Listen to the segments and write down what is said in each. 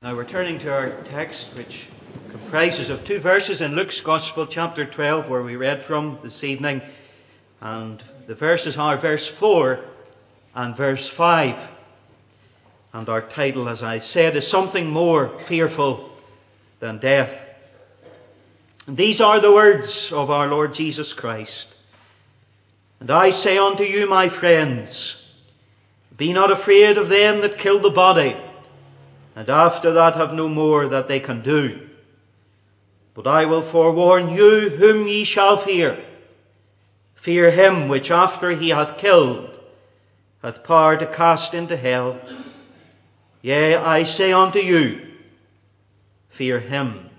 Now we're turning to our text, which comprises of two verses in Luke's Gospel, chapter 12, where we read from this evening. And the verses are verse 4 and verse 5. And our title, as I said, is Something More Fearful Than Death. And these are the words of our Lord Jesus Christ. And I say unto you, my friends, be not afraid of them that kill the body, and after that have no more that they can do. But I will forewarn you whom ye shall fear. Fear him which after he hath killed hath power to cast into hell. Yea, I say unto you, fear him.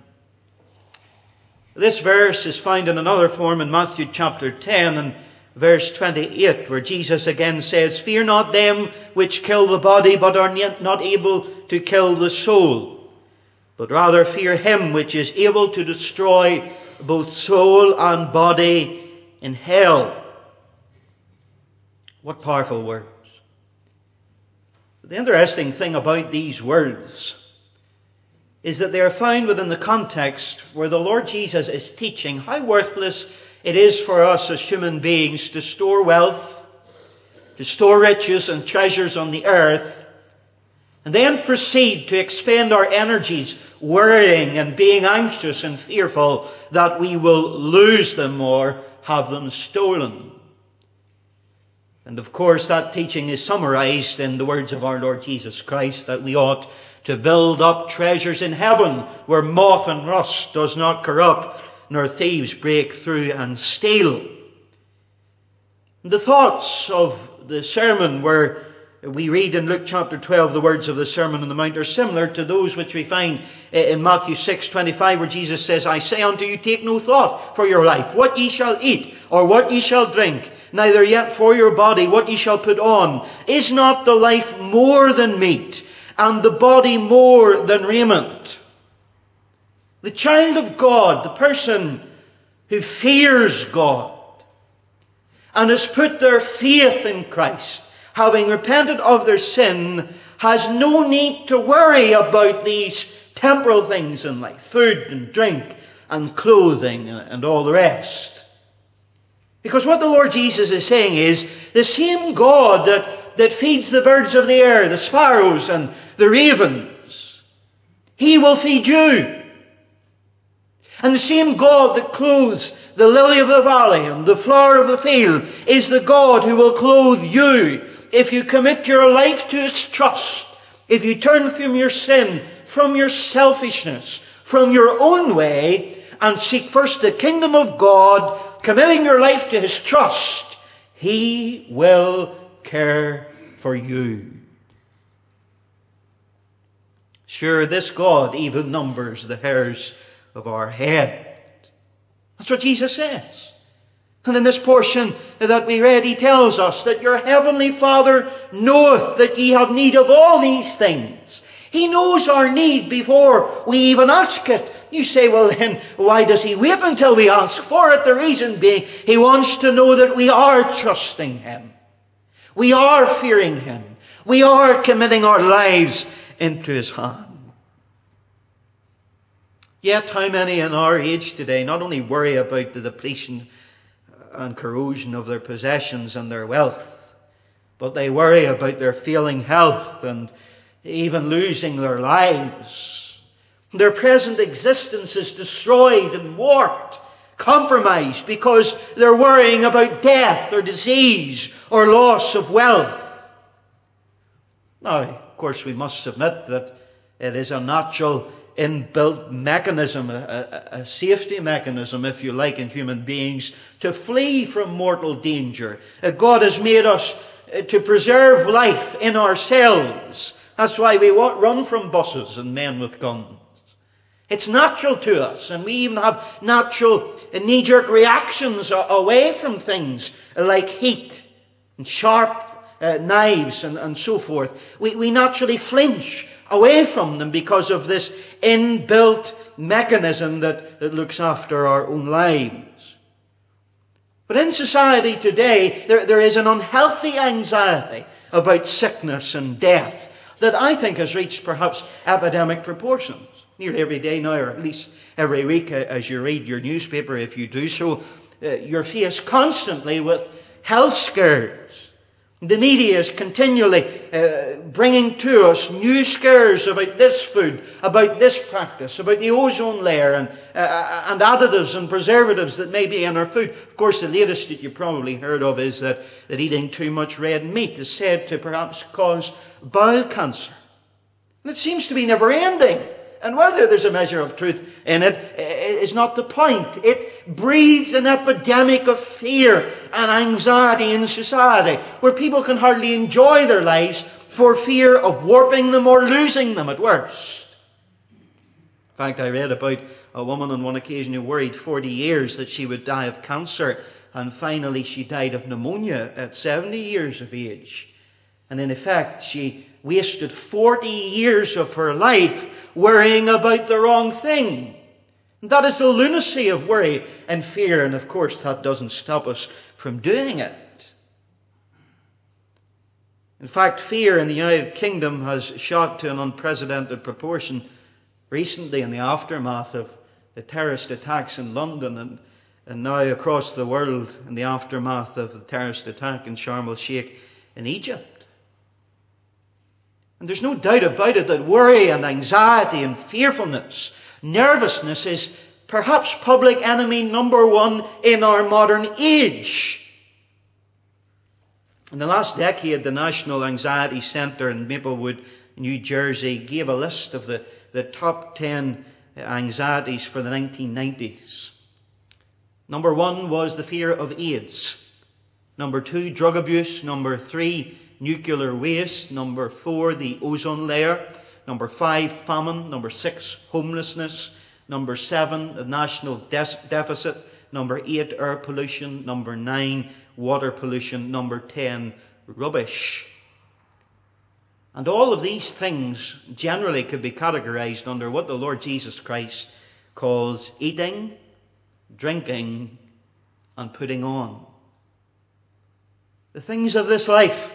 This verse is found in another form in Matthew chapter 10 and verse 28, where Jesus again says, fear not them which kill the body, but are not able to kill the soul, but rather fear him which is able to destroy both soul and body in hell. What powerful words. The interesting thing about these words is that they are found within the context where the Lord Jesus is teaching how worthless it is for us as human beings to store wealth, to store riches and treasures on the earth, and then proceed to expend our energies worrying and being anxious and fearful that we will lose them or have them stolen. And of course, that teaching is summarized in the words of our Lord Jesus Christ, that we ought to build up treasures in heaven where moth and rust does not corrupt, nor thieves break through and steal. The thoughts of the sermon where we read in Luke chapter 12 the words of the Sermon on the Mount are similar to those which we find in Matthew 6:25, where Jesus says, I say unto you, take no thought for your life, what ye shall eat, or what ye shall drink, neither yet for your body, what ye shall put on. Is not the life more than meat, and the body more than raiment? The child of God, the person who fears God and has put their faith in Christ, having repented of their sin, has no need to worry about these temporal things in life, food and drink and clothing and all the rest. Because what the Lord Jesus is saying is, the same God that feeds the birds of the air, the sparrows and the ravens, he will feed you. And the same God that clothes the lily of the valley and the flower of the field is the God who will clothe you if you commit your life to its trust, if you turn from your sin, from your selfishness, from your own way, and seek first the kingdom of God, committing your life to his trust. He will care for you. Sure, this God even numbers the hairs of our head. That's what Jesus says. And in this portion that we read, he tells us that your heavenly Father knoweth that ye have need of all these things. He knows our need before we even ask it. You say, well then, why does he wait until we ask for it? The reason being, he wants to know that we are trusting him. We are fearing him. We are committing our lives into his hand. Yet how many in our age today not only worry about the depletion and corrosion of their possessions and their wealth, but they worry about their failing health and even losing their lives. Their present existence is destroyed and warped, compromised, because they're worrying about death or disease or loss of wealth. Now, of course, we must admit that it is a natural inbuilt mechanism, a safety mechanism, if you like, in human beings to flee from mortal danger. God has made us to preserve life in ourselves. That's why we run from buses and men with guns. It's natural to us, and we even have natural knee-jerk reactions away from things like heat and sharp knives and so forth. We naturally flinch away from them because of this inbuilt mechanism that looks after our own lives. But in society today, there is an unhealthy anxiety about sickness and death. that I think has reached perhaps epidemic proportions. Nearly every day now, or at least every week as you read your newspaper, if you do so, you're faced constantly with health scares. The media is continually bringing to us new scares about this food, about this practice, about the ozone layer and additives and preservatives that may be in our food. Of course, the latest that you probably heard of is that eating too much red meat is said to perhaps cause bowel cancer. And it seems to be never ending. And whether there's a measure of truth in it is not the point. It breeds an epidemic of fear and anxiety in society, where people can hardly enjoy their lives for fear of warping them or losing them at worst. In fact, I read about a woman on one occasion who worried 40 years that she would die of cancer, and finally she died of pneumonia at 70 years of age. And in effect, she wasted 40 years of her life worrying about the wrong thing. And that is the lunacy of worry and fear, and of course that doesn't stop us from doing it. In fact, fear in the United Kingdom has shot to an unprecedented proportion recently in the aftermath of the terrorist attacks in London and now across the world in the aftermath of the terrorist attack in Sharm el-Sheikh in Egypt. And there's no doubt about it that worry and anxiety and fearfulness, nervousness is perhaps public enemy number one in our modern age. In the last decade, the National Anxiety Center in Maplewood, New Jersey, gave a list of the top 10 anxieties for the 1990s. Number 1 was the fear of AIDS. Number 2, drug abuse. Number 3, nuclear waste. Number 4, the ozone layer. Number 5, famine. Number 6, homelessness. Number 7, the national deficit. Number 8, air pollution. Number 9, water pollution. Number 10, rubbish. And all of these things generally could be categorized under what the Lord Jesus Christ calls eating, drinking, and putting on. The things of this life.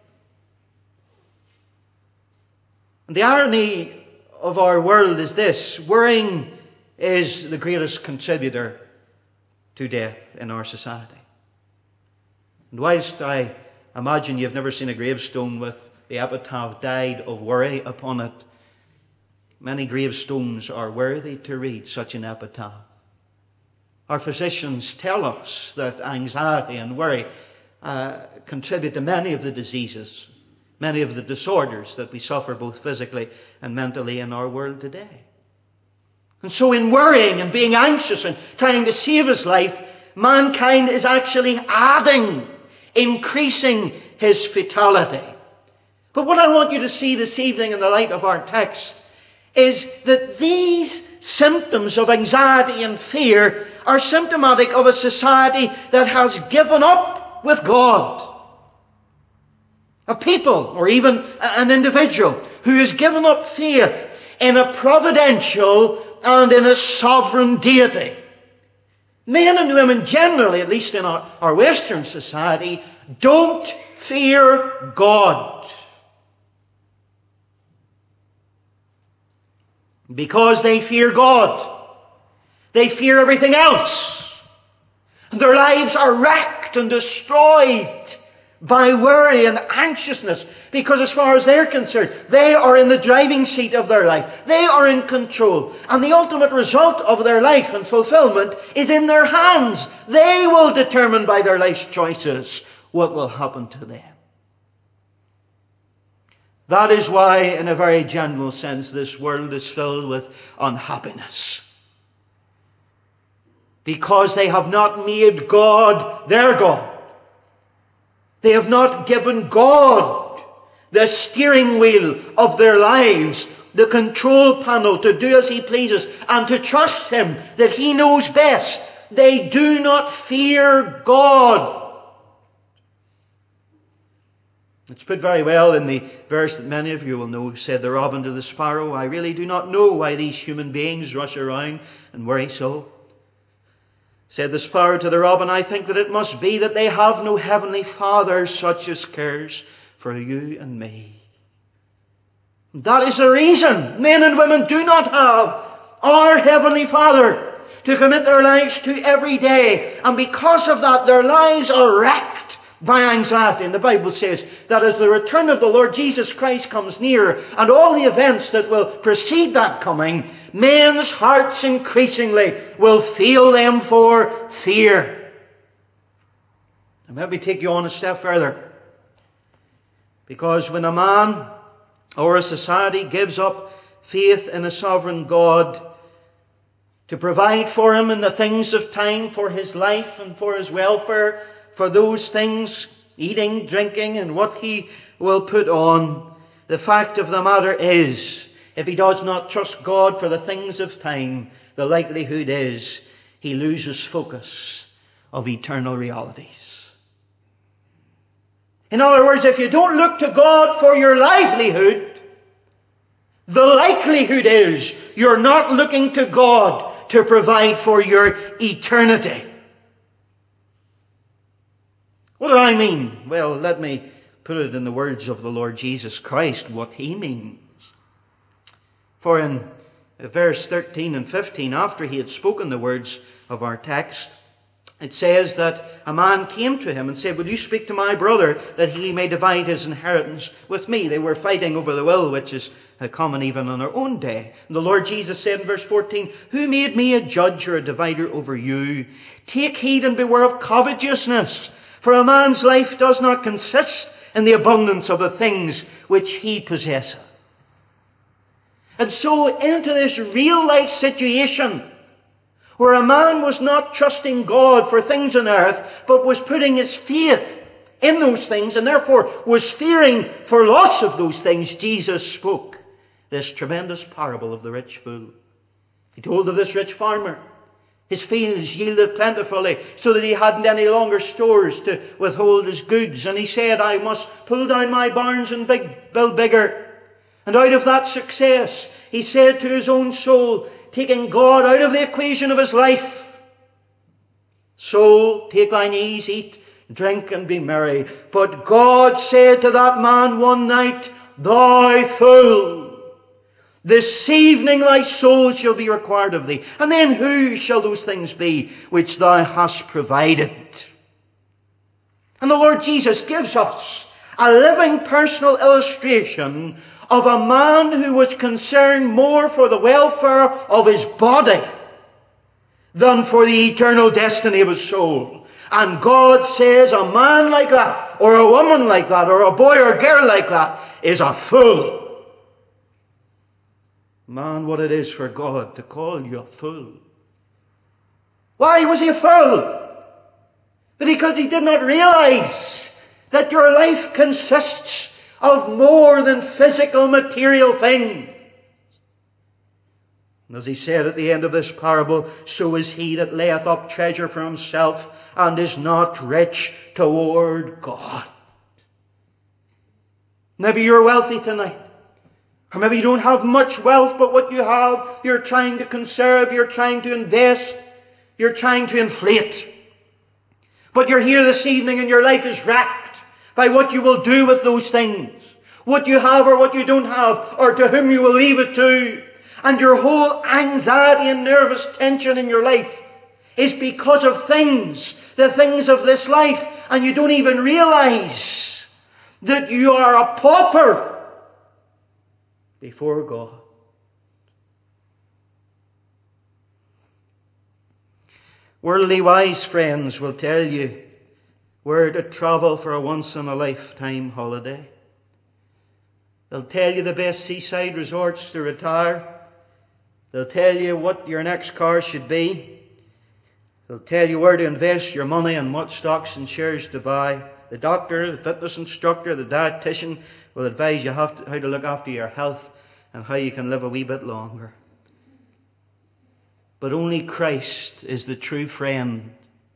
And the irony of our world is this: worrying is the greatest contributor to death in our society. And whilst I imagine you've never seen a gravestone with the epitaph "died of worry" upon it, many gravestones are worthy to read such an epitaph. Our physicians tell us that anxiety and worry contribute to many of the diseases, many of the disorders that we suffer both physically and mentally in our world today. And so in worrying and being anxious and trying to save his life, mankind is actually increasing his fatality. But what I want you to see this evening in the light of our text is that these symptoms of anxiety and fear are symptomatic of a society that has given up with God. A people, or even an individual, who has given up faith in a providential and in a sovereign deity. Men and women generally, at least in our Western society, don't fear God. Because they fear God, they fear everything else. And their lives are wrecked and destroyed by worry and anxiousness, because as far as they're concerned, they are in the driving seat of their life. They are in control. And the ultimate result of their life and fulfillment is in their hands. They will determine by their life's choices what will happen to them. That is why, in a very general sense, this world is filled with unhappiness. Because they have not made God their God. They have not given God the steering wheel of their lives, the control panel, to do as He pleases and to trust Him that He knows best. They do not fear God. It's put very well in the verse that many of you will know. Said the robin to the sparrow, "I really do not know why these human beings rush around and worry so." Said the sparrow to the robin, "I think that it must be that they have no heavenly Father such as cares for you and me." That is the reason men and women do not have our Heavenly Father to commit their lives to every day. And because of that, their lives are wrecked by anxiety. And the Bible says that as the return of the Lord Jesus Christ comes near, and all the events that will precede that coming, men's hearts increasingly will feel them for fear. And let me take you on a step further. Because when a man or a society gives up faith in a sovereign God to provide for him in the things of time, for his life and for his welfare, for those things, eating, drinking, and what he will put on, the fact of the matter is, if he does not trust God for the things of time, the likelihood is he loses focus of eternal realities. In other words, if you don't look to God for your livelihood, the likelihood is you're not looking to God to provide for your eternity. What do I mean? Well, let me put it in the words of the Lord Jesus Christ, what he means. For in verse 13 and 15, after he had spoken the words of our text, it says that a man came to him and said, "Will you speak to my brother that he may divide his inheritance with me?" They were fighting over the will, which is common even on our own day. And the Lord Jesus said in verse 14, "Who made me a judge or a divider over you? Take heed and beware of covetousness, for a man's life does not consist in the abundance of the things which he possesseth." And so into this real life situation, where a man was not trusting God for things on earth, but was putting his faith in those things, and therefore was fearing for loss of those things, Jesus spoke this tremendous parable of the rich fool. He told of this rich farmer. His fields yielded plentifully, so that he hadn't any longer stores to withhold his goods. And he said, "I must pull down my barns and build bigger." And out of that success, he said to his own soul, taking God out of the equation of his life, "Soul, take thine ease, eat, drink, and be merry." But God said to that man one night, "Thou fool, this evening thy soul shall be required of thee. And then who shall those things be which thou hast provided?" And the Lord Jesus gives us a living personal illustration of a man who was concerned more for the welfare of his body than for the eternal destiny of his soul. And God says a man like that, or a woman like that, or a boy or girl like that is a fool. Man, what it is for God to call you a fool. Why was he a fool? Because he did not realize that your life consists of more than physical, material things. And as he said at the end of this parable, "So is he that layeth up treasure for himself and is not rich toward God." Maybe you're wealthy tonight. Or maybe you don't have much wealth, but what you have, you're trying to conserve, you're trying to invest, you're trying to inflate. But you're here this evening and your life is wrecked by what you will do with those things. What you have or what you don't have, or to whom you will leave it to. And your whole anxiety and nervous tension in your life is because of things, the things of this life. And you don't even realize that you are a pauper before God. Worldly wise friends will tell you where to travel for a once-in-a-lifetime holiday. They'll tell you the best seaside resorts to retire. They'll tell you what your next car should be. They'll tell you where to invest your money and what stocks and shares to buy. The doctor, the fitness instructor, the dietitian will advise you how to look after your health and how you can live a wee bit longer. But only Christ is the true friend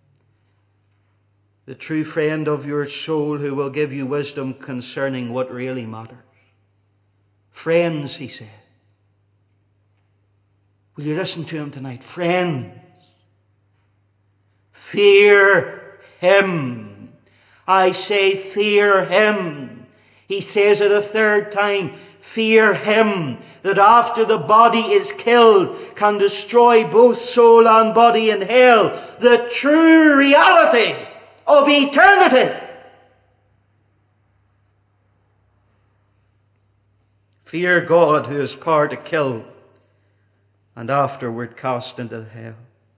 of your soul, who will give you wisdom concerning what really matters. Friends, he said. Will you listen to him tonight? Friends, fear him. I say fear him. He says it a third time. Fear him that after the body is killed can destroy both soul and body in hell. The true reality of eternity. Fear God, who has power to kill and afterward cast into hell.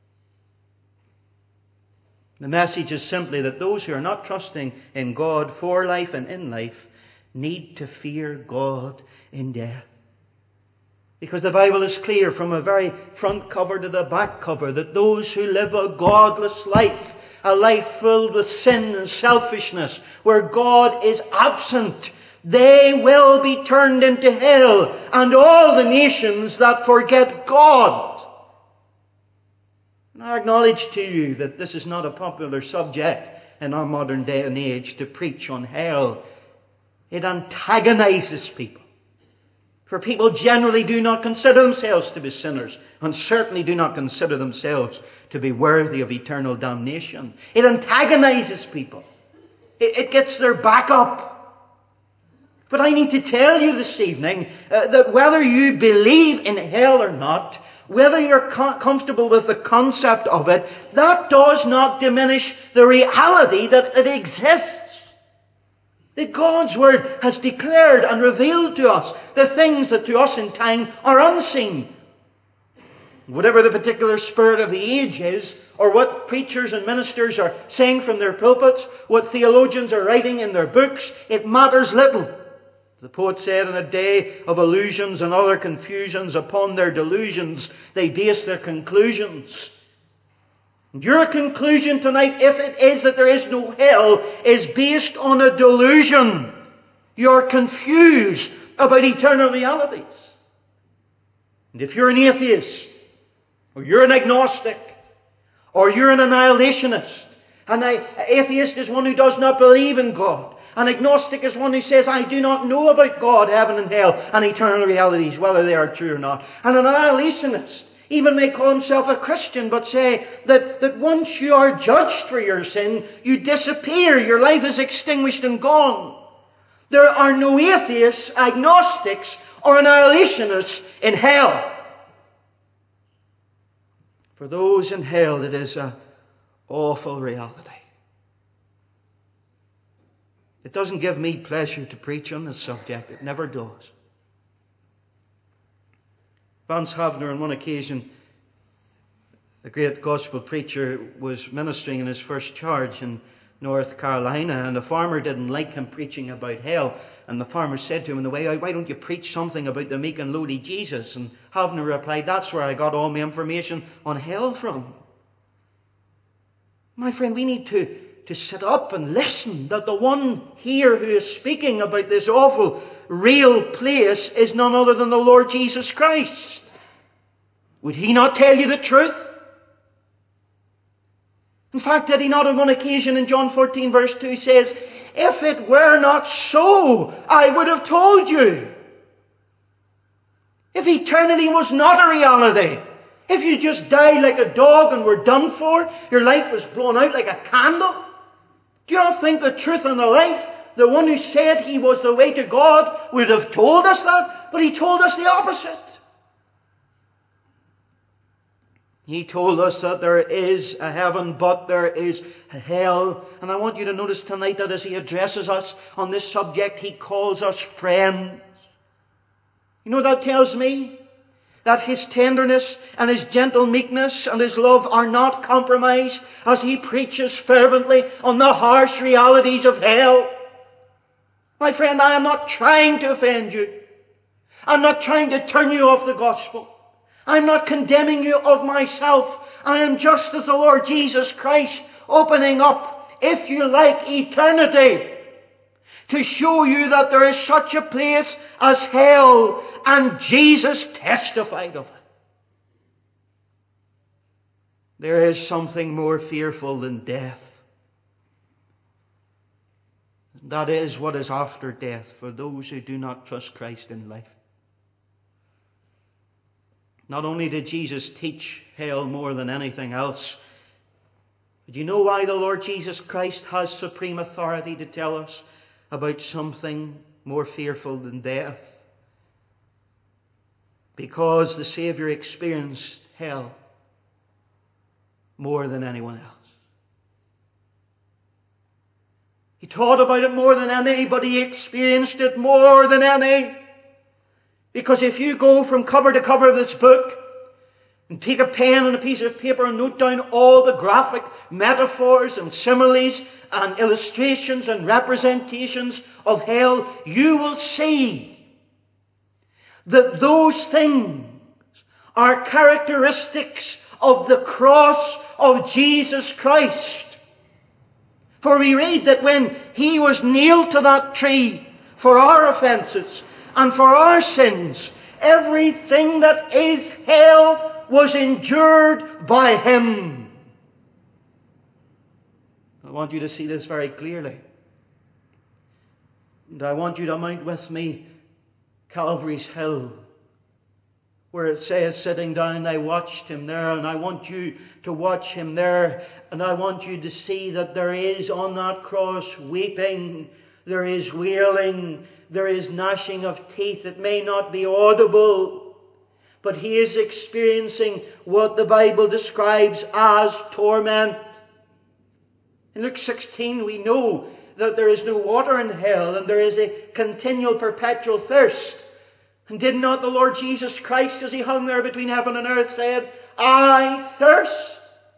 The message is simply that those who are not trusting in God for life and in life need to fear God in death. Because the Bible is clear from a very front cover to the back cover that those who live a godless life, a life filled with sin and selfishness, where God is absent, they will be turned into hell, and all the nations that forget God. And I acknowledge to you that this is not a popular subject in our modern day and age to preach on hell. It antagonizes people. For people generally do not consider themselves to be sinners, and certainly do not consider themselves to be worthy of eternal damnation. It antagonizes people. It gets their back up. But I need to tell you this evening that whether you believe in hell or not, whether you're comfortable with the concept of it, that does not diminish the reality that it exists. That God's Word has declared and revealed to us the things that to us in time are unseen. Whatever the particular spirit of the age is, or what preachers and ministers are saying from their pulpits, what theologians are writing in their books, it matters little. The poet said, in a day of illusions and other confusions, upon their delusions they base their conclusions. And your conclusion tonight, if it is that there is no hell, is based on a delusion. You're confused about eternal realities. And if you're an atheist, or you're an agnostic, or you're an annihilationist, an atheist is one who does not believe in God. An agnostic is one who says, I do not know about God, heaven and hell, and eternal realities, whether they are true or not. And an annihilationist even may call himself a Christian, but say that once you are judged for your sin, you disappear. Your life is extinguished and gone. There are no atheists, agnostics, or annihilationists in hell. For those in hell, it is an awful reality. It doesn't give me pleasure to preach on this subject. It never does. Vance Havner, on one occasion, a great gospel preacher, was ministering in his first charge in North Carolina, and the farmer didn't like him preaching about hell. And the farmer said to him in the way out, why don't you preach something about the meek and lowly Jesus? And Havner replied, that's where I got all my information on hell from. My friend, we need to sit up and listen that the one here who is speaking about this awful, real place is none other than the Lord Jesus Christ. Would he not tell you the truth? In fact, did he not on one occasion in John 14 verse 2 says, if it were not so, I would have told you. If eternity was not a reality, if you just died like a dog and were done for, your life was blown out like a candle, do you not think the truth and the life, the one who said he was the way to God, would have told us that? But he told us the opposite. He told us that there is a heaven, but there is a hell. And I want you to notice tonight that as he addresses us on this subject, he calls us friends. You know what that tells me? That his tenderness and his gentle meekness and his love are not compromised as he preaches fervently on the harsh realities of hell. My friend, I am not trying to offend you. I'm not trying to turn you off the gospel. I'm not condemning you of myself. I am just as the Lord Jesus Christ, opening up, if you like, eternity, to show you that there is such a place as hell, and Jesus testified of it. There is something more fearful than death. That is what is after death for those who do not trust Christ in life. Not only did Jesus teach hell more than anything else, but you know why the Lord Jesus Christ has supreme authority to tell us about something more fearful than death? because the Saviour experienced hell more than anyone else. He taught about it more than any, but he experienced it more than any. Because if you go from cover to cover of this book and take a pen and a piece of paper and note down all the graphic metaphors and similes and illustrations and representations of hell, you will see that those things are characteristics of the cross of Jesus Christ. For we read that when he was nailed to that tree for our offenses and for our sins, everything that is hell was endured by him. I want you to see this very clearly. And I want you to mount with me Calvary's Hill, where it says, sitting down, they watched him there. And I want you to watch him there. And I want you to see that there is on that cross weeping, there is wailing, there is gnashing of teeth. It may not be audible, but he is experiencing what the Bible describes as torment. In Luke 16, we know that there is no water in hell and there is a continual perpetual thirst. And did not the Lord Jesus Christ, as he hung there between heaven and earth, said, I thirst?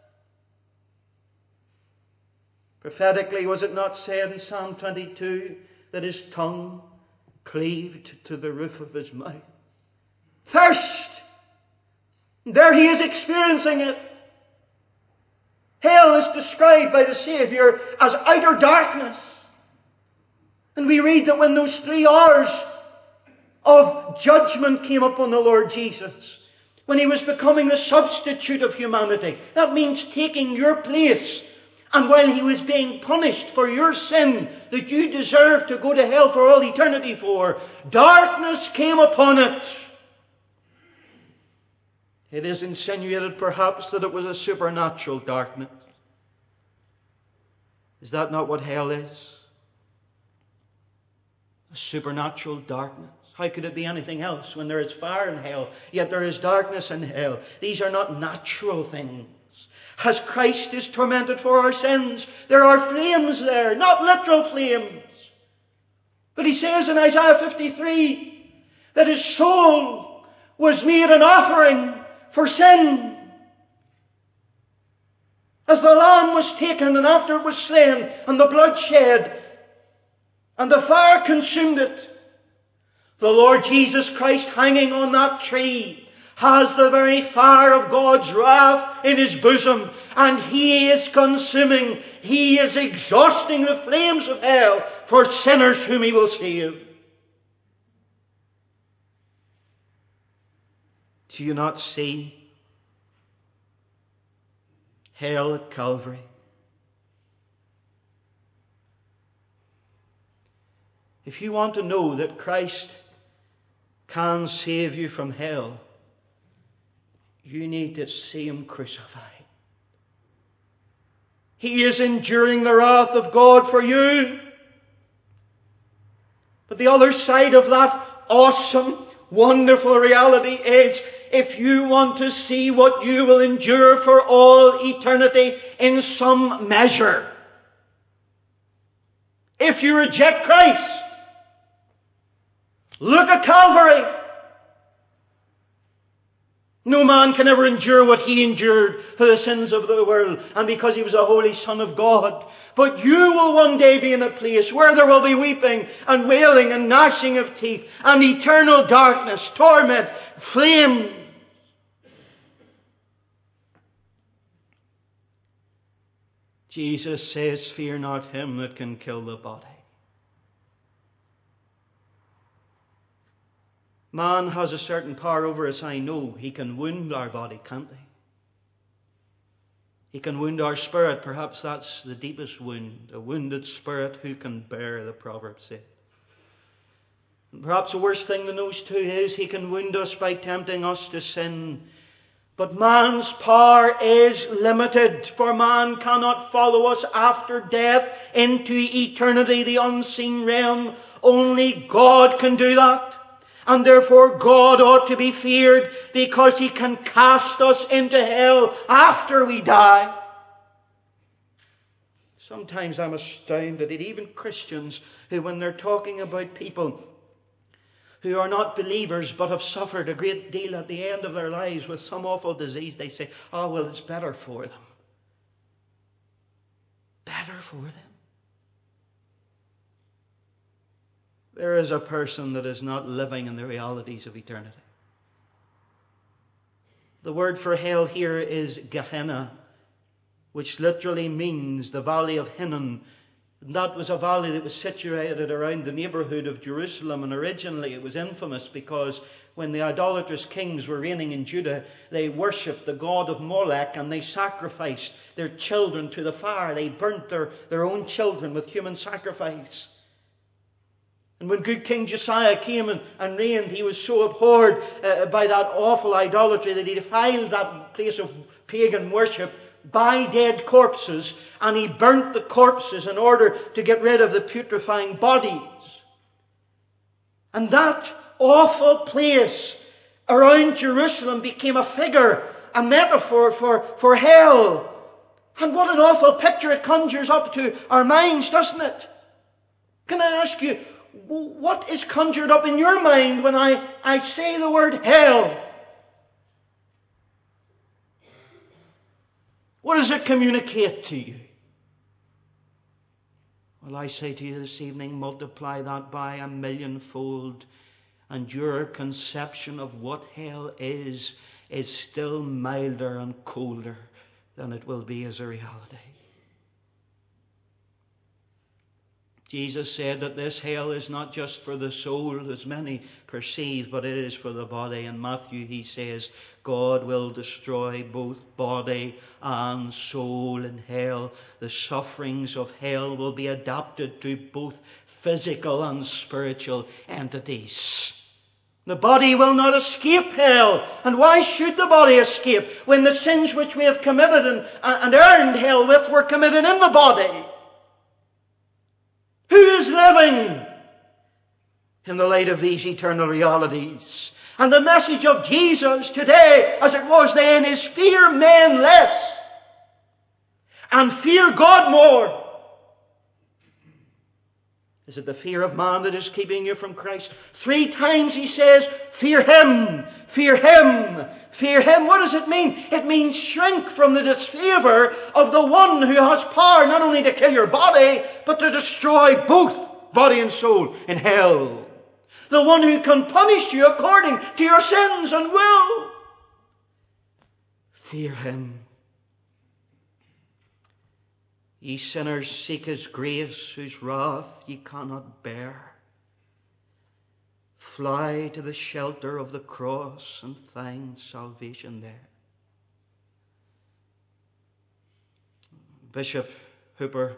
Prophetically, was it not said in Psalm 22 that his tongue cleaved to the roof of his mouth? Thirst! And there he is experiencing it. Hell is described by the Saviour as outer darkness. And we read that when those 3 hours of judgment came upon the Lord Jesus, when he was becoming the substitute of humanity, that means taking your place, and while he was being punished for your sin that you deserve to go to hell for all eternity for, darkness came upon it. It is insinuated perhaps that it was a supernatural darkness. Is that not what hell is? A supernatural darkness. How could it be anything else when there is fire in hell, yet there is darkness in hell? These are not natural things. As Christ is tormented for our sins, there are flames there, not literal flames. But he says in Isaiah 53 that his soul was made an offering for sin. As the lamb was taken and after it was slain and the blood shed and the fire consumed it, the Lord Jesus Christ hanging on that tree has the very fire of God's wrath in his bosom, and he is consuming, he is exhausting the flames of hell for sinners whom he will save. Do you not see hell at Calvary? If you want to know that Christ can save you from hell, you need to see him crucified. He is enduring the wrath of God for you. But the other side of that awesome, wonderful reality is, if you want to see what you will endure for all eternity in some measure, if you reject Christ, look at Calvary. No man can ever endure what he endured for the sins of the world, and because he was a holy Son of God. But you will one day be in a place where there will be weeping and wailing and gnashing of teeth and eternal darkness, torment, flame. Jesus says, fear not him that can kill the body. Man has a certain power over us, I know. He can wound our body, can't he? He can wound our spirit. Perhaps that's the deepest wound. A wounded spirit, who can bear, the proverb said. And perhaps the worst thing than those two is he can wound us by tempting us to sin. But man's power is limited, for man cannot follow us after death into eternity, the unseen realm. Only God can do that. And therefore God ought to be feared because he can cast us into hell after we die. Sometimes I'm astounded at even Christians who, when they're talking about people who are not believers but have suffered a great deal at the end of their lives with some awful disease, they say, oh, well, it's better for them. Better for them. There is a person that is not living in the realities of eternity. The word for hell here is Gehenna, which literally means the valley of Hinnom. And that was a valley that was situated around the neighborhood of Jerusalem, and originally it was infamous because when the idolatrous kings were reigning in Judah, they worshipped the god of Molech and they sacrificed their children to the fire. They burnt their own children with human sacrifice. And when good King Josiah came and reigned, he was so abhorred by that awful idolatry that he defiled that place of pagan worship by dead corpses, and he burnt the corpses in order to get rid of the putrefying bodies. And that awful place around Jerusalem became a figure, a metaphor for hell. And what an awful picture it conjures up to our minds, doesn't it? Can I ask you, what is conjured up in your mind when I say the word hell? What does it communicate to you? Well, I say to you this evening, multiply that by 1,000,000-fold, and your conception of what hell is still milder and colder than it will be as a reality. Jesus said that this hell is not just for the soul, as many perceive, but it is for the body. In Matthew, he says, God will destroy both body and soul in hell. The sufferings of hell will be adapted to both physical and spiritual entities. The body will not escape hell. And why should the body escape when the sins which we have committed and earned hell with were committed in the body? Who is living in the light of these eternal realities? And the message of Jesus today, as it was then, is fear men less and fear God more. Is it the fear of man that is keeping you from Christ? 3 times he says, fear him, fear him, fear him. What does it mean? It means shrink from the disfavor of the one who has power not only to kill your body, but to destroy both body and soul in hell. The one who can punish you according to your sins and will. Fear him. Ye sinners, seek his grace, whose wrath ye cannot bear. Fly to the shelter of the cross and find salvation there. Bishop Hooper,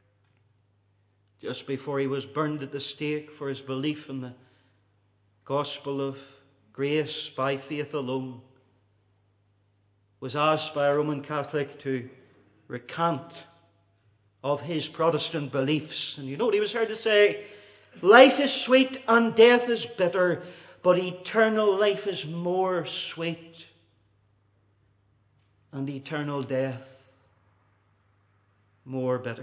just before he was burned at the stake for his belief in the gospel of grace by faith alone, was asked by a Roman Catholic to recant of his Protestant beliefs. And you know what he was heard to say? Life is sweet and death is bitter, but eternal life is more sweet, and eternal death more bitter.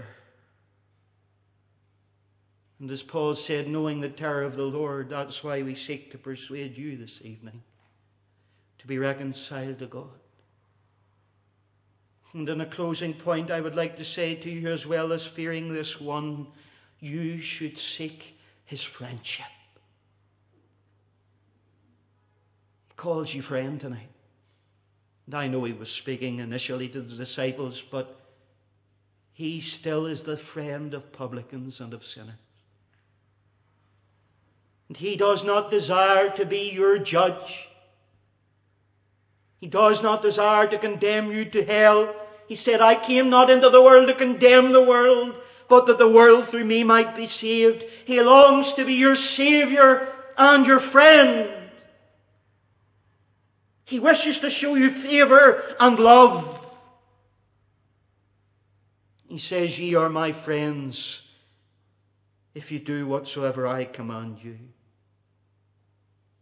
And as Paul said, knowing the terror of the Lord, that's why we seek to persuade you this evening to be reconciled to God. And in a closing point, I would like to say to you, as well as fearing this one, you should seek his friendship. He calls you friend tonight. And I know he was speaking initially to the disciples, but he still is the friend of publicans and of sinners. And he does not desire to be your judge. He does not desire to condemn you to hell. He said, I came not into the world to condemn the world, but that the world through me might be saved. He longs to be your Savior and your friend. He wishes to show you favor and love. He says, ye are my friends if you do whatsoever I command you.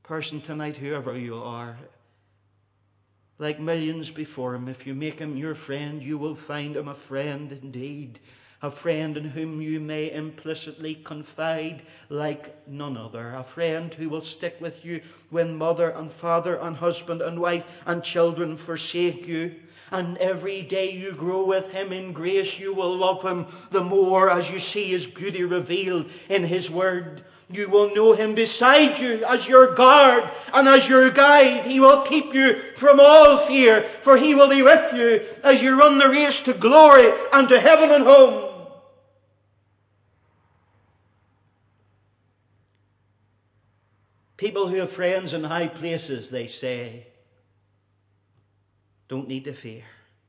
person tonight, whoever you are, like millions before him, if you make him your friend, you will find him a friend indeed. A friend in whom you may implicitly confide like none other. A friend who will stick with you when mother and father and husband and wife and children forsake you. And every day you grow with him in grace, you will love him the more as you see his beauty revealed in his word. You will know him beside you as your guard and as your guide. He will keep you from all fear, for he will be with you as you run the race to glory and to heaven and home. People who have friends in high places, they say, don't need to fear.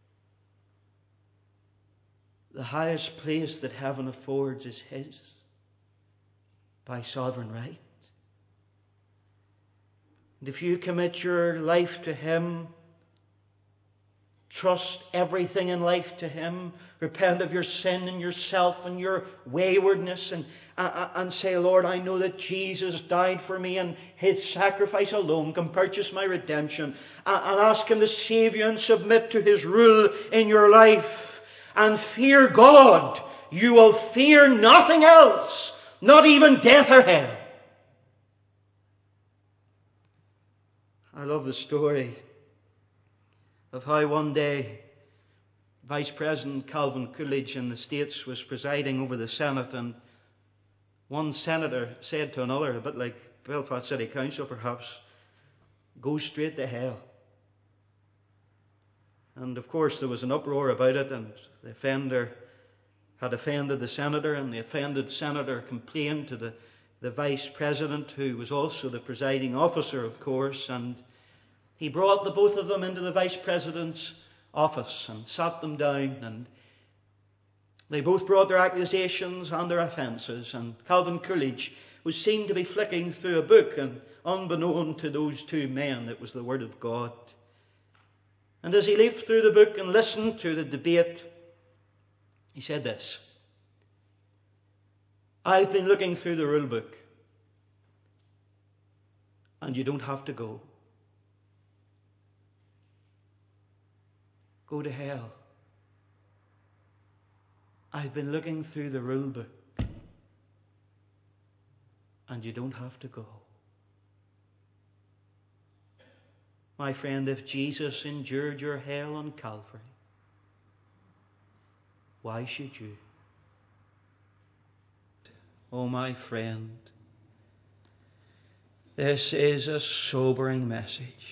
The highest place that heaven affords is his by sovereign right. And if you commit your life to him, trust everything in life to him, repent of your sin and yourself and your waywardness, and say, Lord, I know that Jesus died for me and his sacrifice alone can purchase my redemption, and ask him to save you and submit to his rule in your life, and fear God. You will fear nothing else, not even death or hell. I love the story of how one day Vice President Calvin Coolidge in the States was presiding over the Senate, and one senator said to another, a bit like Belfast City Council perhaps, go straight to hell. And of course there was an uproar about it, and the offender had offended the senator, and the offended senator complained to the vice president, who was also the presiding officer, of course, and he brought the both of them into the vice president's office and sat them down, and they both brought their accusations and their offences, and Calvin Coolidge was seen to be flicking through a book, and unbeknown to those two men, it was the Word of God. And as he leafed through the book and listened to the debate, he said this: I've been looking through the rule book, and you don't have to go. Go to hell. I've been looking through the rule book, and you don't have to go. My friend, if Jesus endured your hell on Calvary, why should you? Oh, my friend, this is a sobering message.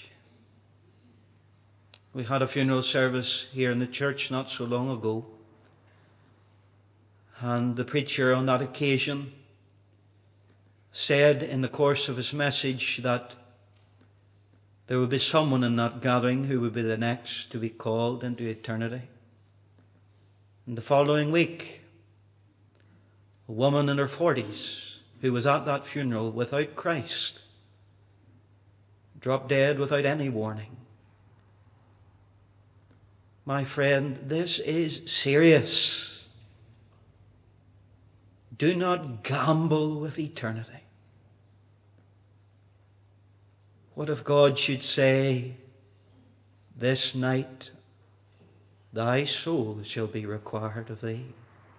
We had a funeral service here in the church not so long ago, and the preacher on that occasion said in the course of his message that there would be someone in that gathering who would be the next to be called into eternity. And the following week, a woman in her 40s who was at that funeral without Christ dropped dead without any warning. My friend, this is serious. Do not gamble with eternity. What if God should say, this night thy soul shall be required of thee?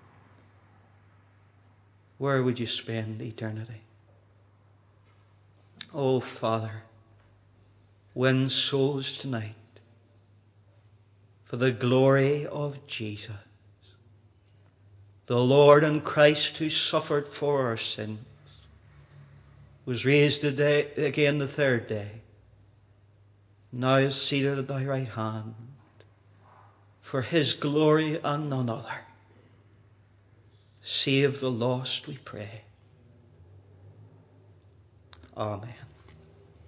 Where would you spend eternity? Oh, Father, win souls tonight for the glory of Jesus, the Lord and Christ who suffered for our sins, was raised again the third day, now is seated at thy right hand, for his glory and none other. Save the lost, we pray. Amen.